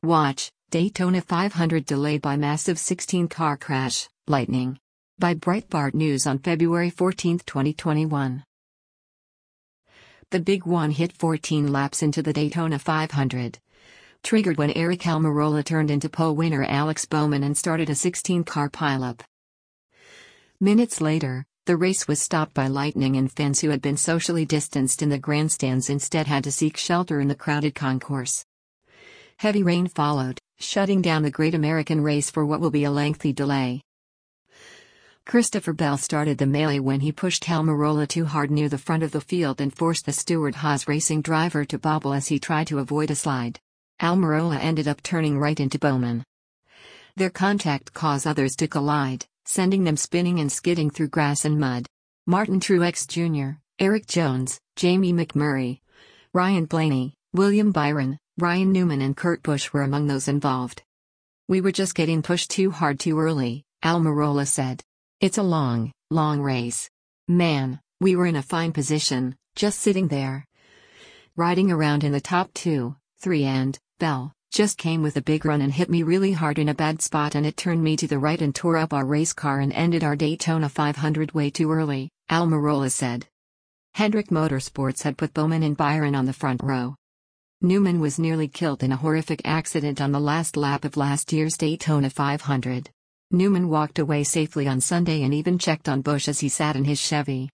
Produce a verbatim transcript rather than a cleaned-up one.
Watch, Daytona five hundred delayed by massive sixteen-car crash, lightning. By Breitbart News on February fourteenth, twenty twenty-one. The Big One hit fourteen laps into the Daytona five hundred. Triggered when Aric Almirola turned into pole winner Alex Bowman and started a sixteen-car pileup. Minutes later, the race was stopped by lightning, and fans who had been socially distanced in the grandstands instead had to seek shelter in the crowded concourse. Heavy rain followed, shutting down the Great American Race for what will be a lengthy delay. Christopher Bell started the melee when he pushed Almirola too hard near the front of the field and forced the Stewart-Haas Racing driver to bobble as he tried to avoid a slide. Almirola ended up turning right into Bowman. Their contact caused others to collide, sending them spinning and skidding through grass and mud. Martin Truex Junior, Erik Jones, Jamie McMurray, Ryan Blaney, William Byron, Ryan Newman and Kurt Busch were among those involved. "We were just getting pushed too hard too early," Almirola said. "It's a long, long race. Man, we were in a fine position, just sitting there, riding around in the top two, three and, Bell, just came with a big run and hit me really hard in a bad spot and it turned me to the right and tore up our race car and ended our Daytona five hundred way too early," Almirola said. Hendrick Motorsports had put Bowman and Byron on the front row. Newman was nearly killed in a horrific accident on the last lap of last year's Daytona five hundred. Newman walked away safely on Sunday and even checked on Busch as he sat in his Chevy.